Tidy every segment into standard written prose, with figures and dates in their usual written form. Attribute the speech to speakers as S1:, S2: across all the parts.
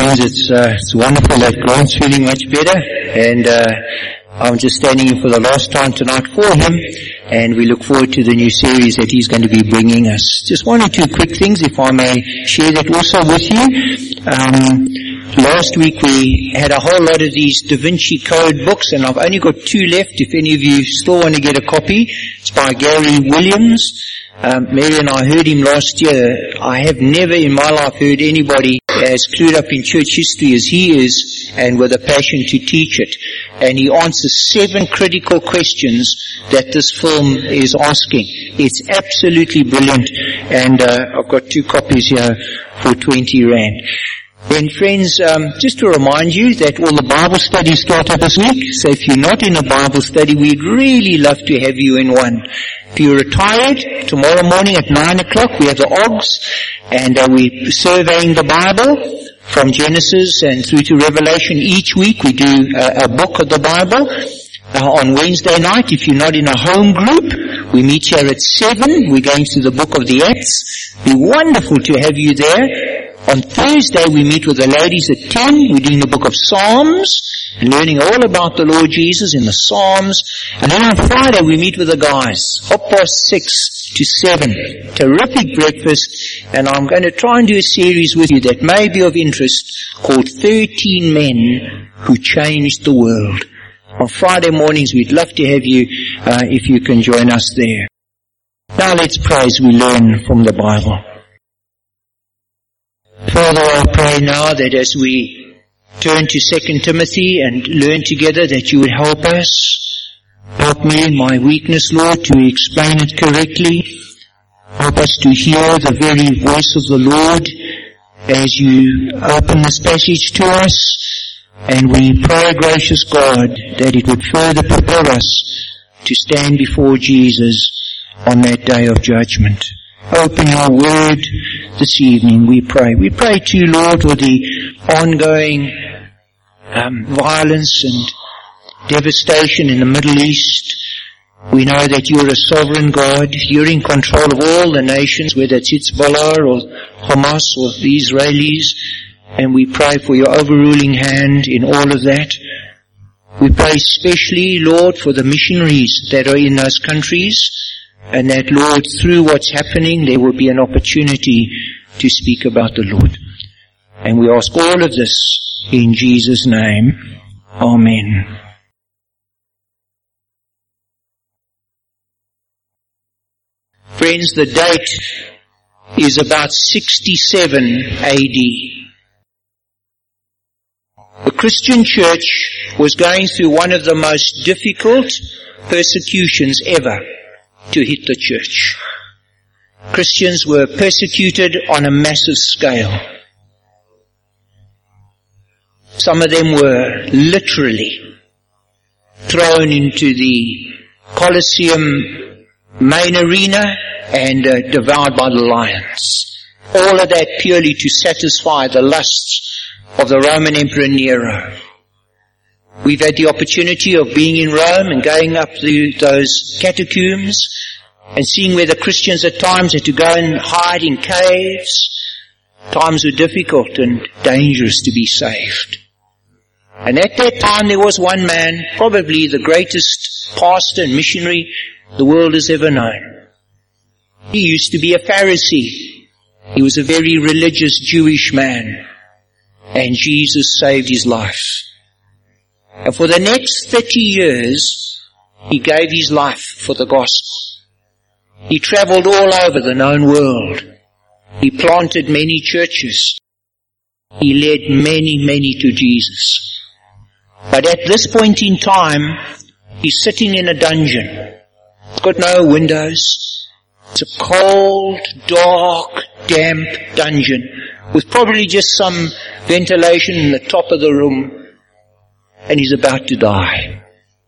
S1: Friends, it's wonderful that Grant's feeling much better, and I'm just standing in for the last time tonight for him, and we look forward to the new series that he's going to be bringing us. Just one or two quick things, if I may share that also with you. Last week we had a whole lot of these Da Vinci Code books, and I've only got 2 left. If any of you still want to get a copy, it's by Gary Williams. Mary and I heard him last year. I have never in my life heard anybody as clued up in church history as he is, and with a passion to teach it. And he answers 7 critical questions that this film is asking. It's absolutely brilliant, and I've got 2 copies here for 20 Rand. Then friends, just to remind you that all the Bible studies start up this week, so if you're not in a Bible study, we'd really love to have you in one. If you're retired, tomorrow morning at 9 o'clock we have the OGS, and we're surveying the Bible from Genesis and through to Revelation. Each week we do a book of the Bible. On Wednesday night, if you're not in a home group, we meet here at 7. We're going through the book of the Acts. It'd be wonderful to have you there. On Thursday we meet with the ladies at 10. We're doing the book of Psalms, learning all about the Lord Jesus in the Psalms. And then on Friday we meet with the guys, 6:30 to 7. Terrific breakfast, and I'm going to try and do a series with you that may be of interest called 13 Men Who Changed the World. On Friday mornings we'd love to have you, if you can join us there. Now let's pray as we learn from the Bible. Father, I pray now that as we turn to 2 Timothy and learn together, that you would help us. Help me in my weakness, Lord, to explain it correctly. Help us to hear the very voice of the Lord as you open this passage to us. And we pray, gracious God, that it would further prepare us to stand before Jesus on that day of judgment. Open your word this evening, we pray. We pray too, Lord, for the ongoing violence and devastation in the Middle East. We know that you're a sovereign God. You're in control of all the nations, whether it's Hezbollah or Hamas or the Israelis. And we pray for your overruling hand in all of that. We pray especially, Lord, for the missionaries that are in those countries, and that, Lord, through what's happening, there will be an opportunity to speak about the Lord. And we ask all of this in Jesus' name. Amen. Friends, the date is about 67 AD. The Christian church was going through one of the most difficult persecutions ever to hit the church. Christians were persecuted on a massive scale. Some of them were literally thrown into the Colosseum main arena and devoured by the lions. All of that purely to satisfy the lusts of the Roman Emperor Nero. We've had the opportunity of being in Rome and going up those catacombs and seeing where the Christians at times had to go and hide in caves. Times were difficult and dangerous to be saved. And at that time there was one man, probably the greatest pastor and missionary the world has ever known. He used to be a Pharisee. He was a very religious Jewish man. And Jesus saved his life. And for the next 30 years, he gave his life for the gospel. He traveled all over the known world. He planted many churches. He led many to Jesus. But at this point in time, he's sitting in a dungeon. It's got no windows. It's a cold, dark, damp dungeon with probably just some ventilation in the top of the room. And he's about to die.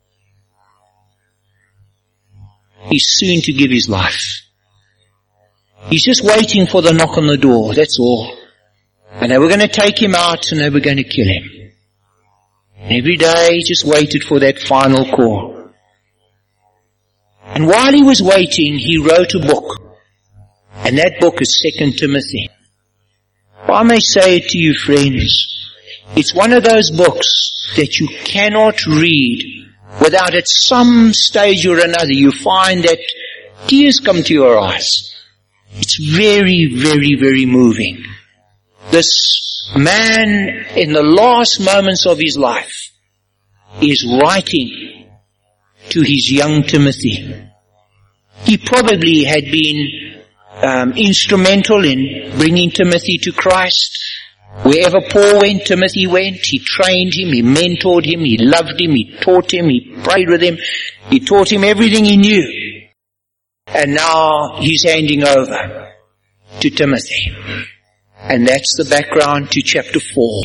S1: He's soon to give his life. He's just waiting for the knock on the door, that's all. And they were going to take him out and they were going to kill him. And every day he just waited for that final call. And while he was waiting, he wrote a book. And that book is 2 Timothy. I may say it to you, friends, It's one of those books that you cannot read without at some stage or another you find that tears come to your eyes. It's very, very, very moving. This man in the last moments of his life is writing to his young Timothy. He probably had been instrumental in bringing Timothy to Christ. Wherever Paul went, Timothy went. He trained him, he mentored him, he loved him, he taught him, he prayed with him, he taught him everything he knew. And now he's handing over to Timothy. And that's the background to chapter 4.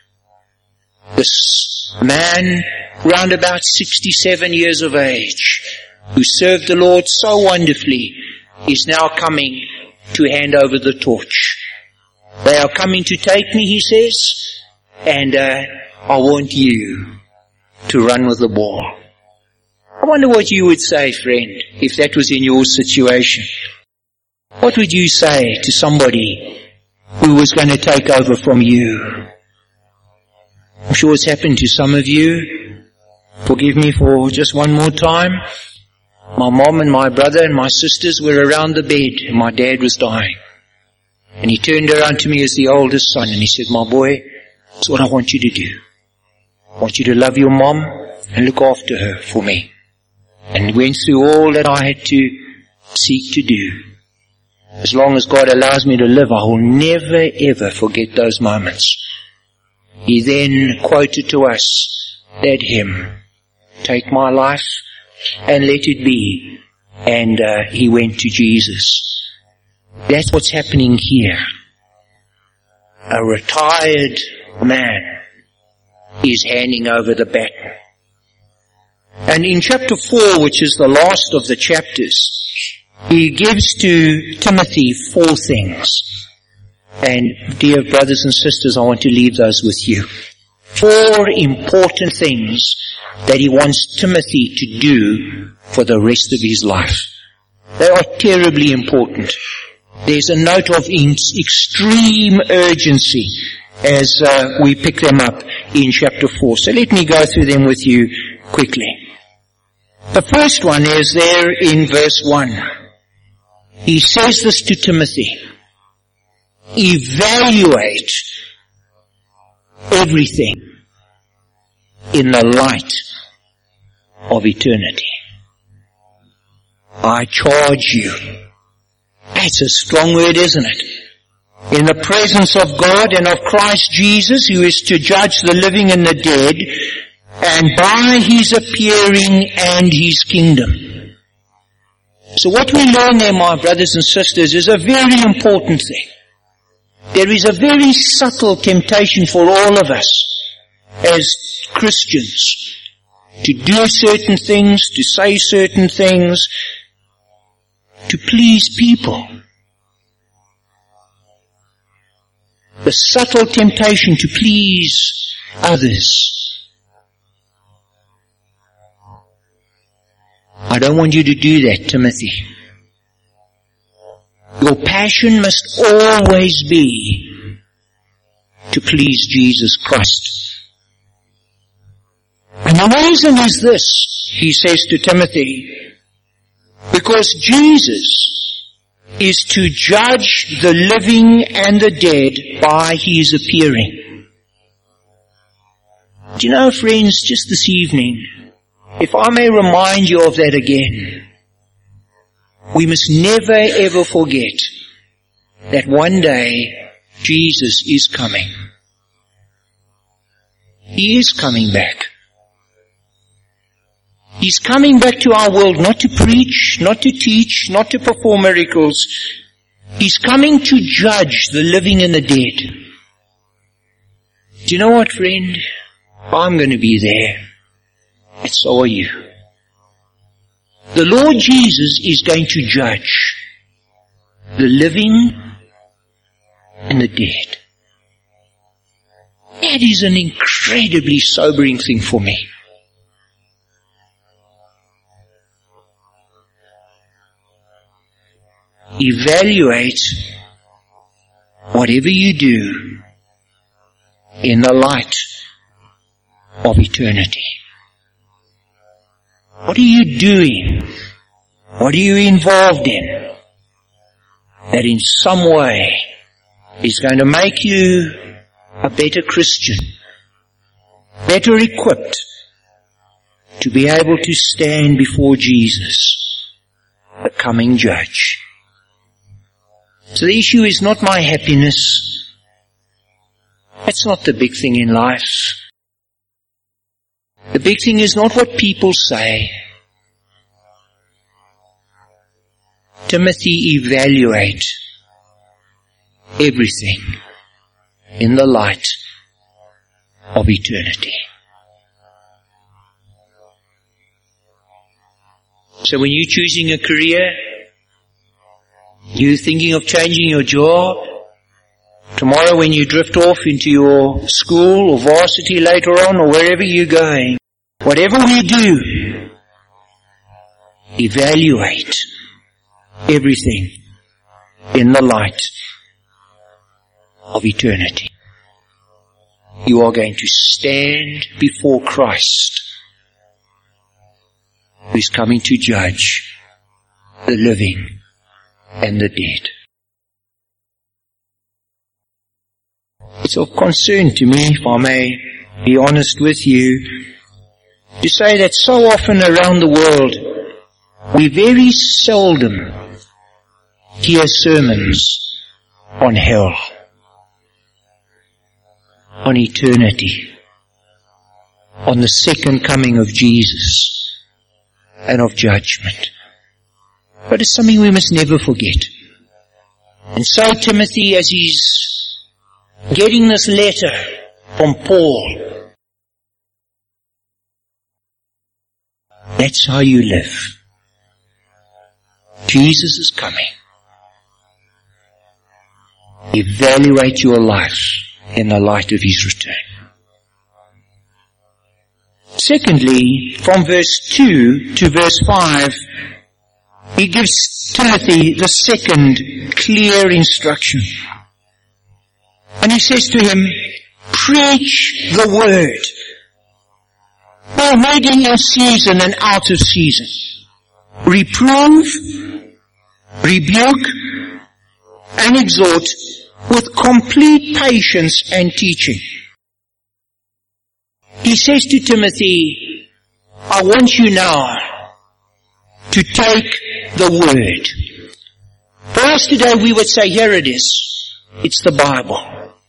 S1: This man, round about 67 years of age, who served the Lord so wonderfully, is now coming to hand over the torch. They are coming to take me, he says, and I want you to run with the ball. I wonder what you would say, friend, if that was in your situation. What would you say to somebody who was going to take over from you? I'm sure it's happened to some of you. Forgive me for just one more time. My mom and my brother and my sisters were around the bed and my dad was dying. And he turned around to me as the oldest son and he said, my boy, that's what I want you to do. I want you to love your mom and look after her for me. And went through all that I had to seek to do. As long as God allows me to live, I will never ever forget those moments. He then quoted to us that hymn, take my life and let it be. And he went to Jesus. That's what's happening here. A retired man is handing over the baton. And in chapter 4, which is the last of the chapters, he gives to Timothy 4 things. And dear brothers and sisters, I want to leave those with you. 4 important things that he wants Timothy to do for the rest of his life. They are terribly important. There's a note of extreme urgency as we pick them up in chapter 4. So let me go through them with you quickly. The first one is there in verse 1. He says this to Timothy. Evaluate everything in the light of eternity. I charge you. That's a strong word, isn't it? In the presence of God and of Christ Jesus, who is to judge the living and the dead, and by his appearing and his kingdom. So what we learn there, my brothers and sisters, is a very important thing. There is a very subtle temptation for all of us as Christians to do certain things, to say certain things, to please people. The subtle temptation to please others. I don't want you to do that, Timothy. Your passion must always be to please Jesus Christ. And the reason is this, he says to Timothy, because Jesus is to judge the living and the dead by his appearing. Do you know, friends, just this evening, if I may remind you of that again, we must never ever forget that one day Jesus is coming. He is coming back. He's coming back to our world not to preach, not to teach, not to perform miracles. He's coming to judge the living and the dead. Do you know what, friend? I'm going to be there. And so are you. The Lord Jesus is going to judge the living and the dead. That is an incredibly sobering thing for me. Evaluate whatever you do in the light of eternity. What are you doing? What are you involved in that in some way is going to make you a better Christian, better equipped to be able to stand before Jesus, the coming judge? So the issue is not my happiness. That's not the big thing in life. The big thing is not what people say. Timothy, evaluate everything in the light of eternity. So when you're choosing a career, you're thinking of changing your job, tomorrow when you drift off into your school or varsity later on or wherever you're going, whatever we do, evaluate everything in the light of eternity. You are going to stand before Christ, who is coming to judge the living and the dead. It's of concern to me, if I may be honest with you, to say that so often around the world, we very seldom hear sermons on hell, on eternity, on the second coming of Jesus, and of judgment. But it's something we must never forget. And so Timothy, as he's getting this letter from Paul, that's how you live. Jesus is coming. Evaluate your life in the light of His return. Secondly, from verse 2 to verse 5, he gives Timothy the second clear instruction. And he says to him, preach the word. Both in season and out of season. Reprove, rebuke, and exhort with complete patience and teaching. He says to Timothy, I want you now to take the word. For us today we would say, here it is. It's the Bible.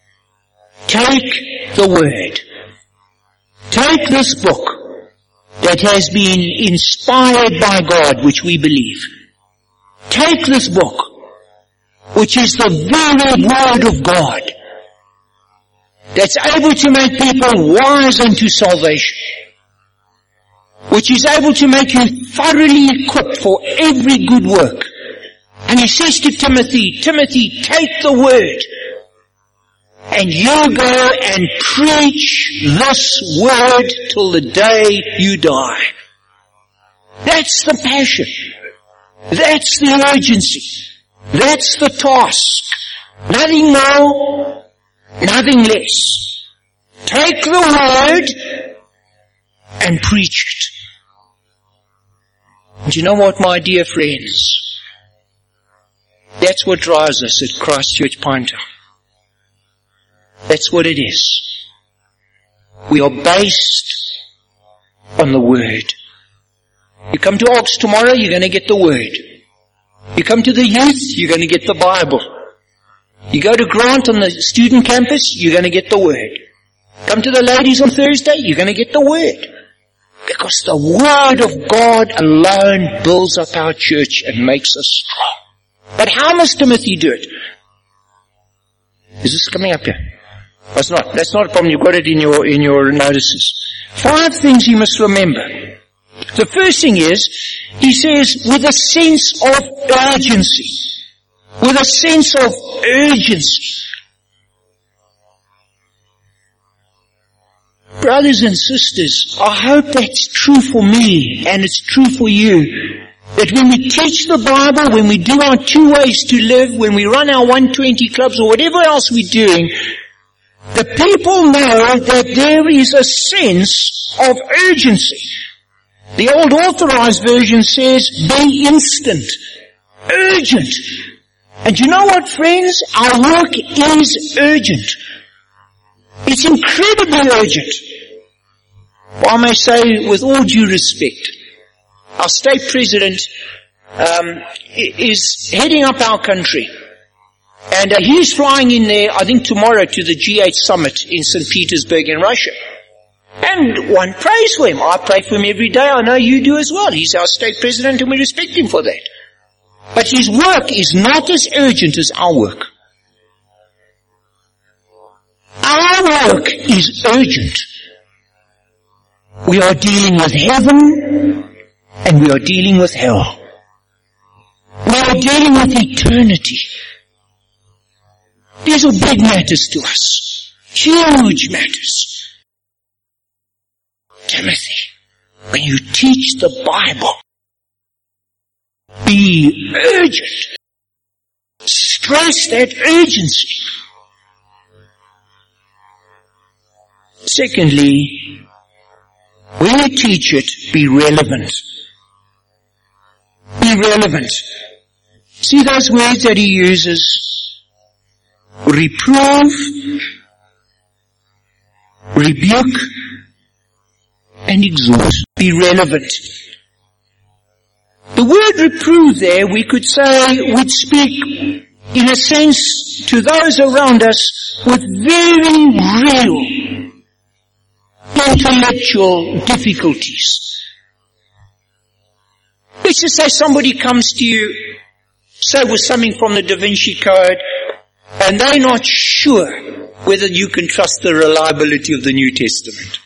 S1: Take the word. Take this book that has been inspired by God, which we believe. Take this book, which is the very word of God, that's able to make people wise unto salvation, which is able to make you thoroughly equipped for every good work. And he says to Timothy, Timothy, take the word, and you go and preach this word till the day you die. That's the passion. That's the urgency. That's the task. Nothing more, nothing less. Take the word and preach it. And you know what, my dear friends? That's what drives us at Christchurch Pinetown. That's what it is. We are based on the Word. You come to Oaks tomorrow, you're going to get the Word. You come to the youth, you're going to get the Bible. You go to Grant on the student campus, you're going to get the Word. Come to the ladies on Thursday, you're going to get the Word. Because the Word of God alone builds up our church and makes us strong. But how must Timothy do it? Is this coming up here? That's not a problem. You've got it in your notices. 5 things you must remember. The first thing is, he says, with a sense of urgency. With a sense of urgency. Brothers and sisters, I hope that's true for me and it's true for you. That when we teach the Bible, when we do our 2 ways to live, when we run our 120 clubs or whatever else we're doing, the people know that there is a sense of urgency. The old Authorized Version says, be instant, urgent. And you know what, friends? Our work is urgent. It's incredibly urgent. Well, I may say, with all due respect, our state president is heading up our country. And he's flying in there, I think tomorrow, to the G8 summit in St. Petersburg in Russia. And one prays for him. I pray for him every day. I know you do as well. He's our state president and we respect him for that. But his work is not as urgent as our work. Our work is urgent. We are dealing with heaven and we are dealing with hell. We are dealing with eternity. These are big matters to us. Huge matters. Timothy, when you teach the Bible, be urgent. Stress that urgency. Secondly, when you teach it, be relevant. Be relevant. See those words that he uses? Reprove, rebuke, and exhort. Be relevant. The word reprove there, we could say, would speak, in a sense, to those around us with very real intellectual difficulties. Let's just say somebody comes to you, say with something from the Da Vinci Code, and they're not sure whether you can trust the reliability of the New Testament.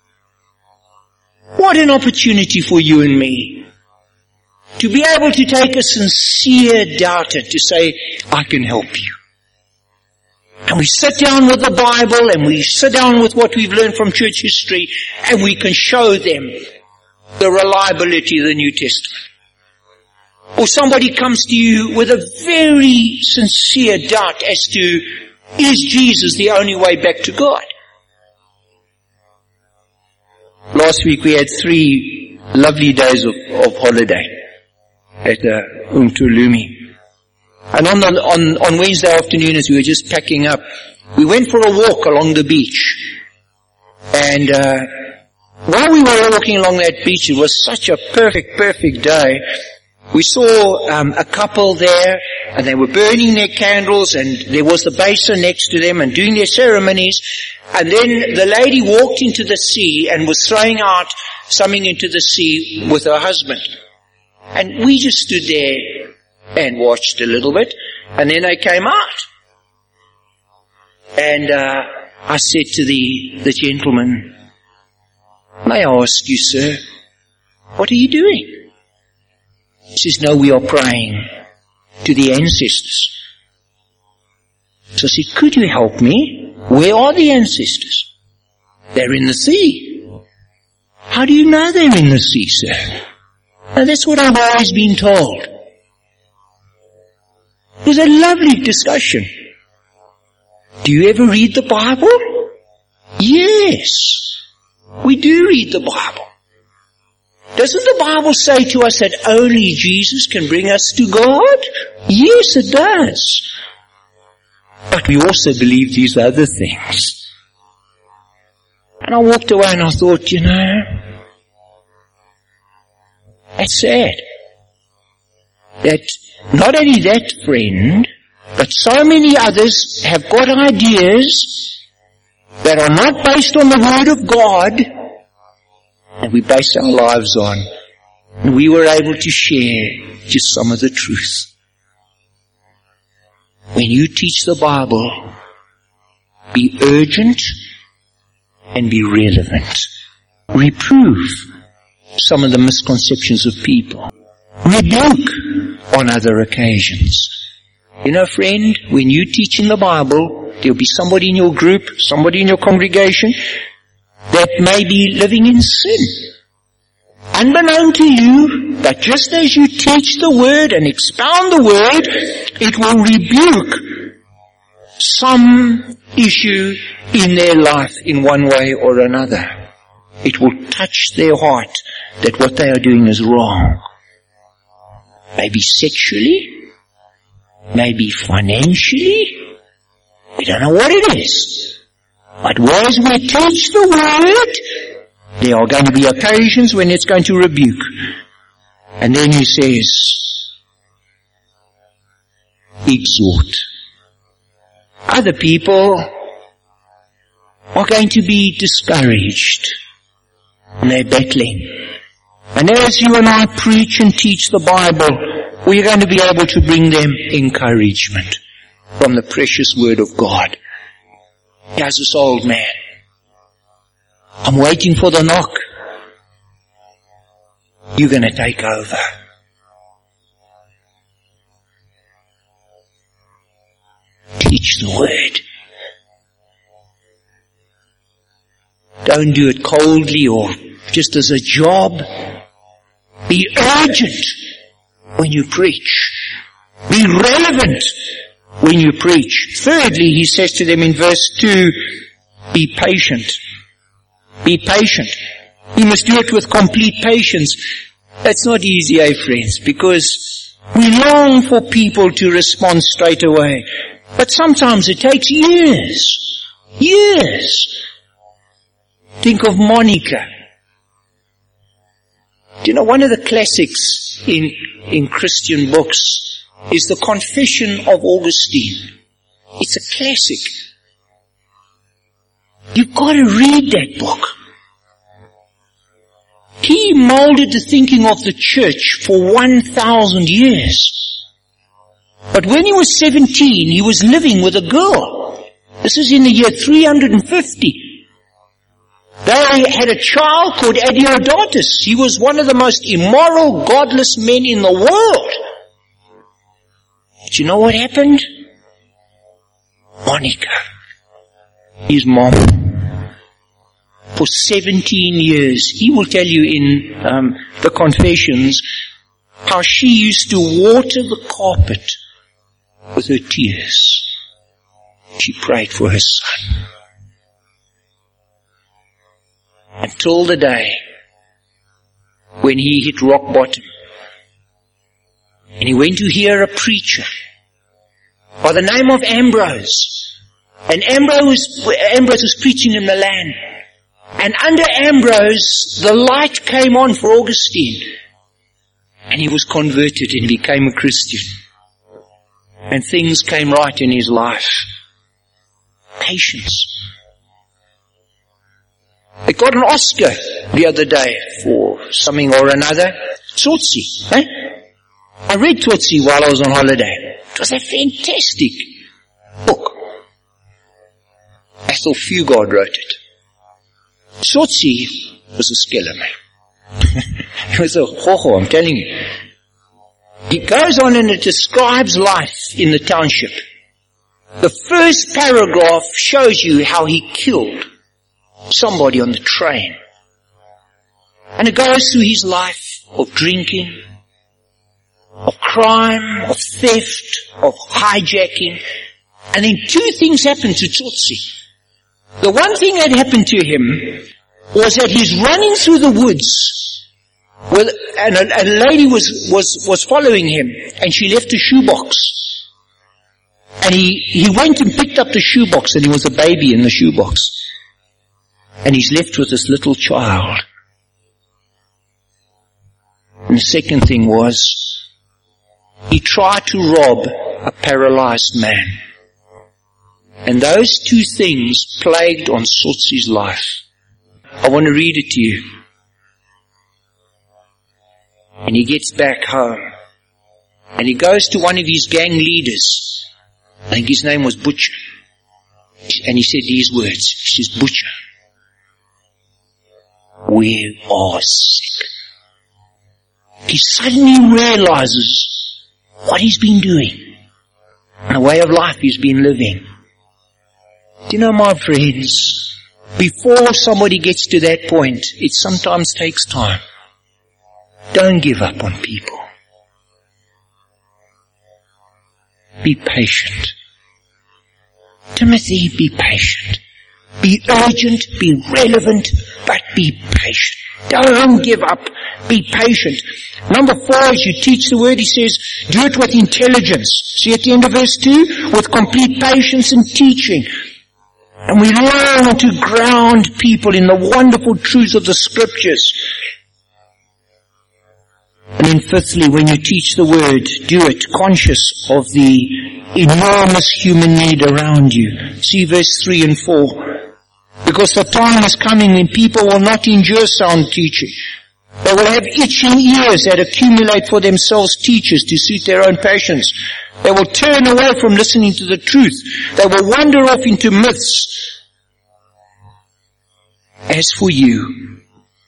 S1: What an opportunity for you and me to be able to take a sincere doubter to say, I can help you. And we sit down with the Bible and we sit down with what we've learned from church history and we can show them the reliability of the New Testament. Or somebody comes to you with a very sincere doubt as to, is Jesus the only way back to God? Last week we had 3 lovely days of holiday at Umtulumi. And on Wednesday afternoon as we were just packing up, we went for a walk along the beach. And while we were walking along that beach, it was such a perfect day. We saw a couple there, and they were burning their candles, and there was the basin next to them and doing their ceremonies. And then the lady walked into the sea and was throwing out something into the sea with her husband. And we just stood there and watched a little bit, and then they came out. And I said to the gentleman, may I ask you, sir, what are you doing? He says, no, we are praying to the ancestors. So I said, could you help me? Where are the ancestors? They're in the sea. How do you know they're in the sea, sir? Now that's what I've always been told. It was a lovely discussion. Do you ever read the Bible? Yes, we do read the Bible. Doesn't the Bible say to us that only Jesus can bring us to God? Yes, it does. But we also believe these other things. And I walked away and I thought, that's sad. That not only that friend, but so many others have got ideas that are not based on the Word of God, and we base our lives on. And we were able to share just some of the truth. When you teach the Bible, be urgent and be relevant. Reprove some of the misconceptions of people. Rebuke on other occasions. Friend, when you teach in the Bible, there'll be somebody in your group, somebody in your congregation that may be living in sin. Unbeknown to you, but just as you teach the Word and expound the Word, it will rebuke some issue in their life in one way or another. It will touch their heart that what they are doing is wrong. Maybe sexually, maybe financially, we don't know what it is. But as we teach the word, there are going to be occasions when it's going to rebuke. And then he says, exhort. Other people are going to be discouraged. And they're battling. And as you and I preach and teach the Bible, we're going to be able to bring them encouragement from the precious word of God. Here's this old man. I'm waiting for the knock. You're going to take over. Teach the word. Don't do it coldly or just as a job. Be urgent when you preach. Be relevant when you preach. Thirdly, he says to them in verse 2, be patient. Be patient. You must do it with complete patience. That's not easy, friends, because we long for people to respond straight away. But sometimes it takes years. Years. Think of Monica. Do you know, one of the classics in Christian books is the Confession of Augustine. It's a classic. You've got to read that book. He molded the thinking of the church for 1,000 years. But when he was 17, he was living with a girl. This is in the year 350. They had a child called Adeodatus. He was one of the most immoral, godless men in the world. Do you know what happened? Monica, his mom, for 17 years, he will tell you in the Confessions how she used to water the carpet with her tears. She prayed for her son. Until the day when he hit rock bottom. And he went to hear a preacher by the name of Ambrose. And Ambrose was preaching in Milan. And under Ambrose, the light came on for Augustine. And he was converted and became a Christian. And things came right in his life. Patience. They got an Oscar the other day for something or another. Tsotsi. I read Tsotsi while I was on holiday. It was a fantastic book. Ethel Fugard wrote it. Tsotsi was a skeleton. It was a ho-ho, I'm telling you. It goes on and it describes life in the township. The first paragraph shows you how he killed somebody on the train. And it goes through his life of drinking, of crime, of theft, of hijacking. And then two things happened to Tsotsi. The one thing that happened to him was that he's running through the woods and a lady was following him and she left a shoebox. And he went and picked up the shoebox and there was a baby in the shoebox. And he's left with this little child. And the second thing was, he tried to rob a paralyzed man. And those two things plagued on Tsotsi's life. I want to read it to you. And he gets back home. And he goes to one of his gang leaders. I think his name was Butcher. And he said these words. He says, Butcher, we are sick. He suddenly realizes what he's been doing and the way of life he's been living. Do you know, my friends, before somebody gets to that point, it sometimes takes time. Don't give up on people. Be patient. Timothy, be patient. Be urgent, be relevant, but be patient. Don't give up. Be patient. Number 4, as you teach the word, he says, do it with intelligence. See at the end of verse 2, with complete patience and teaching. And we learn to ground people in the wonderful truths of the scriptures. And then fifthly, when you teach the word, do it conscious of the enormous human need around you. See verse 3 and 4. Because the time is coming when people will not endure sound teaching. They will have itching ears that accumulate for themselves teachers to suit their own passions. They will turn away from listening to the truth. They will wander off into myths. As for you,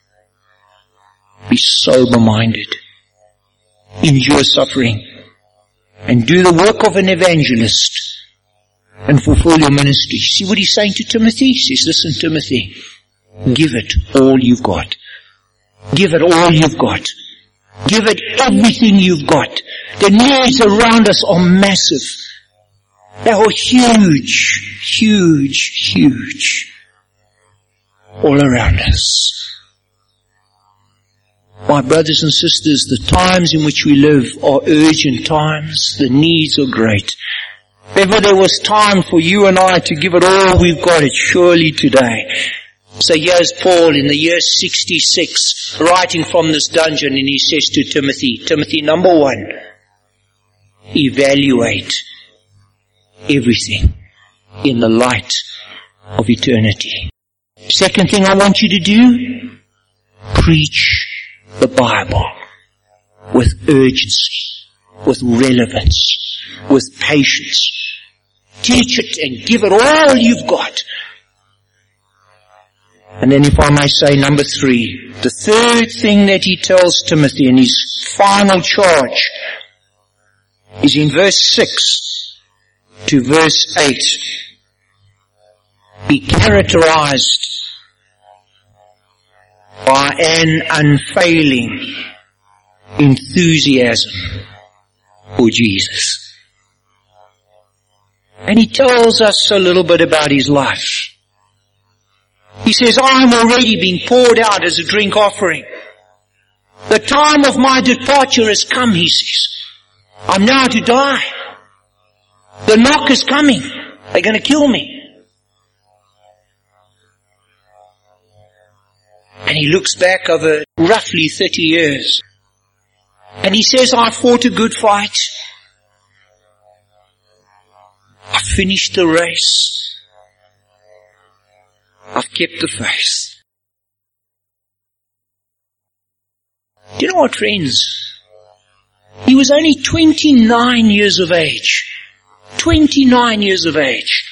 S1: be sober-minded, endure suffering, and do the work of an evangelist, and fulfill your ministry. See what he's saying to Timothy? He says, listen, Timothy, give it all you've got. Give it all you've got. Give it everything you've got. The needs around us are massive. They are huge, huge, huge. All around us. My brothers and sisters, the times in which we live are urgent times. The needs are great. If ever there was time for you and I to give it all we've got, it's surely today. So here's Paul in the year 66, writing from this dungeon, and he says to Timothy, Timothy, number 1, evaluate everything in the light of eternity. Second thing I want you to do, preach the Bible with urgency, with relevance, with patience. Teach it and give it all you've got. And then if I may say, number 3, the third thing that he tells Timothy in his final charge is in verse 6 to verse 8. Be characterized by an unfailing enthusiasm for Jesus. And he tells us a little bit about his life. He says, I'm already being poured out as a drink offering. The time of my departure has come, he says. I'm now to die. The knock is coming. They're going to kill me. And he looks back over roughly 30 years. And he says, I fought a good fight. I've finished the race. I've kept the faith. Do you know what, friends? He was only 29 years of age. 29 years of age.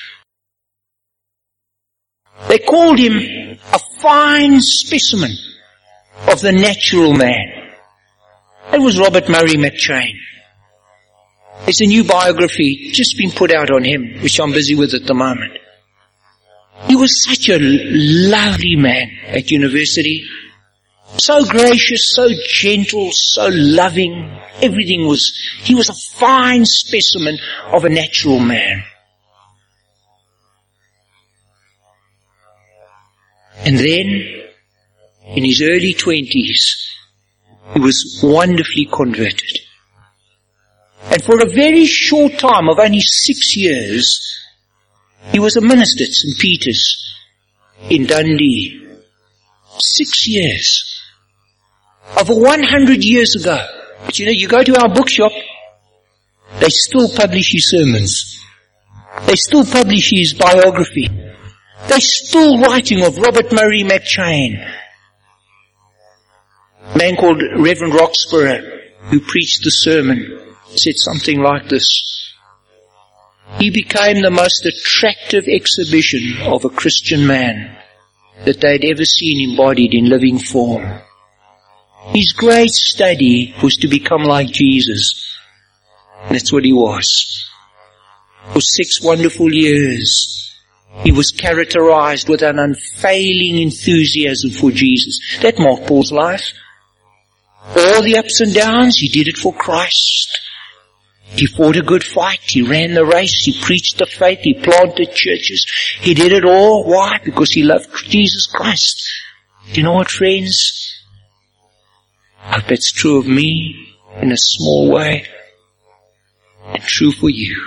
S1: They called him a fine specimen of the natural man. It was Robert Murray McCheyne. There's a new biography just been put out on him, which I'm busy with at the moment. He was such a lovely man at university. So gracious, so gentle, so loving. He was a fine specimen of a natural man. And then, in his early 20s, he was wonderfully converted. And for a very short time of only 6 years, he was a minister at St. Peter's in Dundee. 6 years. Over 100 years ago. But you go to our bookshop, they still publish his sermons. They still publish his biography. They're still writing of Robert Murray McCheyne. A man called Reverend Roxburgh, who preached the sermon, said something like this. He became the most attractive exhibition of a Christian man that they'd ever seen embodied in living form. His great study was to become like Jesus. And that's what he was. For 6 wonderful years, he was characterized with an unfailing enthusiasm for Jesus. That marked Paul's life. All the ups and downs, he did it for Christ. He fought a good fight. He ran the race. He preached the faith. He planted churches. He did it all. Why? Because he loved Jesus Christ. Do you know what, friends? I hope it's true of me in a small way and true for you.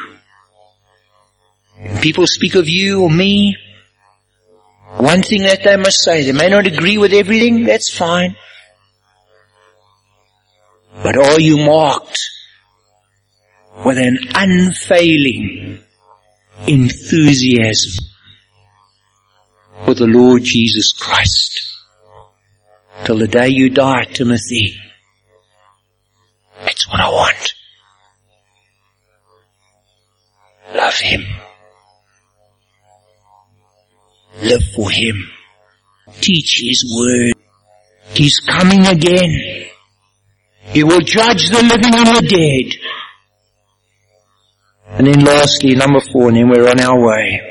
S1: When people speak of you or me, one thing that they must say, they may not agree with everything, that's fine. But are you marked with an unfailing enthusiasm for the Lord Jesus Christ? Till the day you die, Timothy. That's what I want. Love Him. Live for Him. Teach His word. He's coming again. He will judge the living and the dead. And then lastly, number 4, and then we're on our way.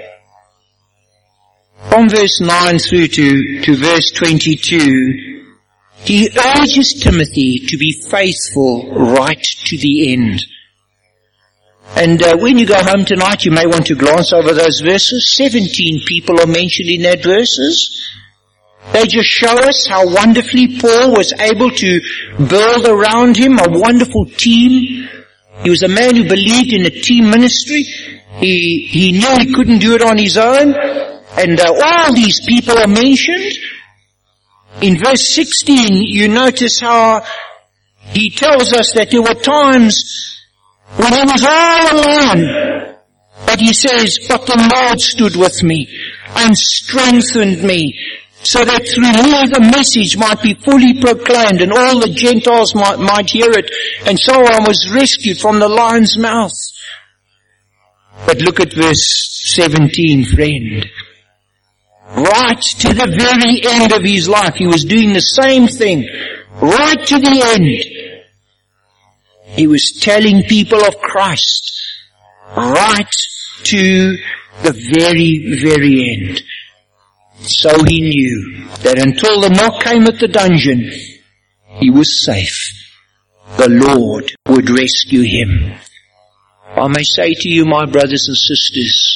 S1: From verse 9 through to verse 22, he urges Timothy to be faithful right to the end. And when you go home tonight, you may want to glance over those verses. 17 people are mentioned in that verses. They just show us how wonderfully Paul was able to build around him a wonderful team. He was a man who believed in a team ministry. He knew he couldn't do it on his own. And all these people are mentioned. In verse 16, you notice how he tells us that there were times when he was all alone. But he says, but the Lord stood with me and strengthened me, so that through me the message might be fully proclaimed and all the Gentiles might hear it. And so I was rescued from the lion's mouth. But look at verse 17, friend. Right to the very end of his life, he was doing the same thing. Right to the end. He was telling people of Christ. Right to the very, very end. So he knew that until the knock came at the dungeon, he was safe. The Lord would rescue him. I may say to you, my brothers and sisters,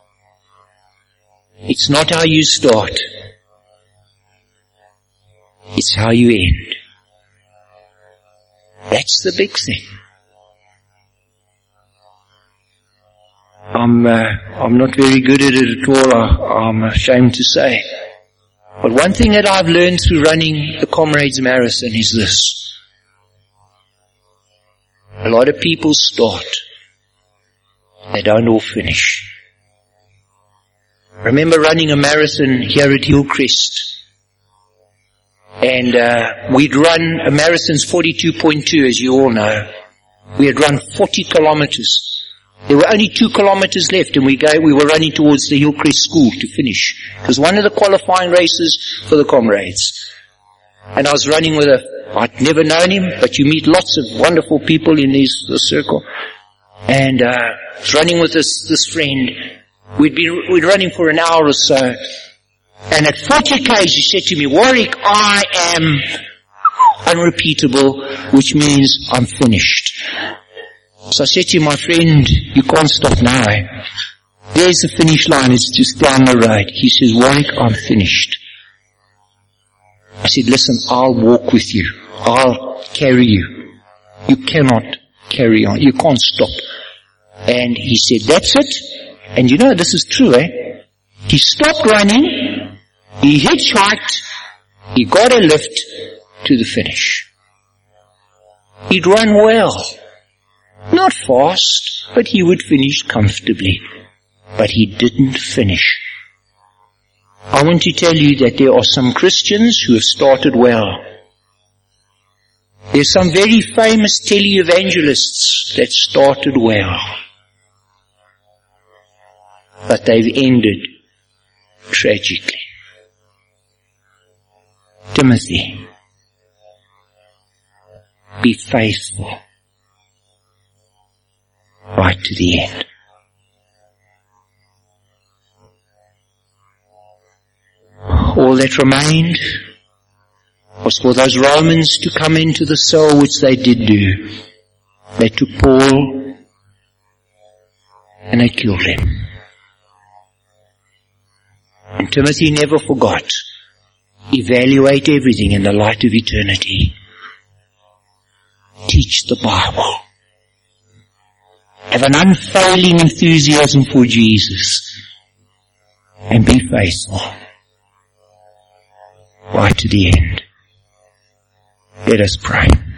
S1: it's not how you start. It's how you end. That's the big thing. I'm not very good at it at all, I'm ashamed to say. But one thing that I've learned through running the Comrades Marathon is this. A lot of people start. They don't all finish. I remember running a marathon here at Hillcrest. And we'd run, a marathon's 42.2 as you all know. We had run 40 kilometers. There were only 2 kilometers left and we were running towards the Hillcrest School to finish. It was one of the qualifying races for the Comrades. And I was running with I'd never known him, but you meet lots of wonderful people in this circle. And I was running with this friend. We'd running for an hour or so. And at 40 k's he said to me, Warwick, I am unrepeatable, which means I'm finished. So I said to my friend, you can't stop now. There's the finish line, it's just down the road. He says, Warwick, I'm finished. I said, listen, I'll walk with you. I'll carry you. You cannot carry on. You can't stop. And he said, that's it. And you know, this is true, He stopped running, he hitchhiked, he got a lift to the finish. He'd run well. Not fast, but he would finish comfortably. But he didn't finish. I want to tell you that there are some Christians who have started well. There's some very famous televangelists that started well. But they've ended tragically. Timothy, be faithful right to the end. All that remained was for those Romans to come into the cell, which they did do. They took Paul and it killed him. And Timothy never forgot. Evaluate everything in the light of eternity. Teach the Bible. Have an unfailing enthusiasm for Jesus. And be faithful. Right to the end. Let us pray.